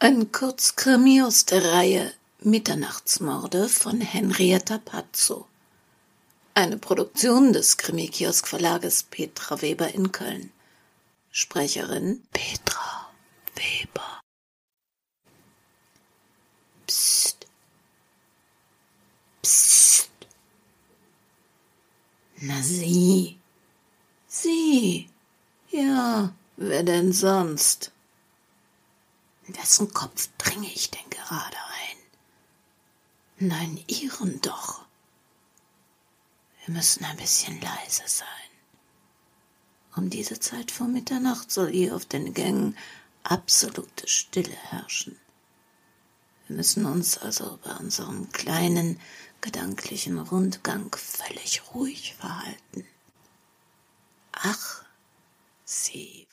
Ein Kurzkrimi aus der Reihe Mitternachtsmorde von Henrietta Pazzo. Eine Produktion des Krimi-Kiosk-Verlages Petra Weber in Köln. Sprecherin Petra Weber. Psst. Psst. Na Sie. Sie. Ja, wer denn sonst? In wessen Kopf dringe ich denn gerade ein? Nein, Ihren doch. Wir müssen ein bisschen leise sein. Um diese Zeit vor Mitternacht soll hier auf den Gängen absolute Stille herrschen. Wir müssen uns also bei unserem kleinen, gedanklichen Rundgang völlig ruhig verhalten. Ach, Sie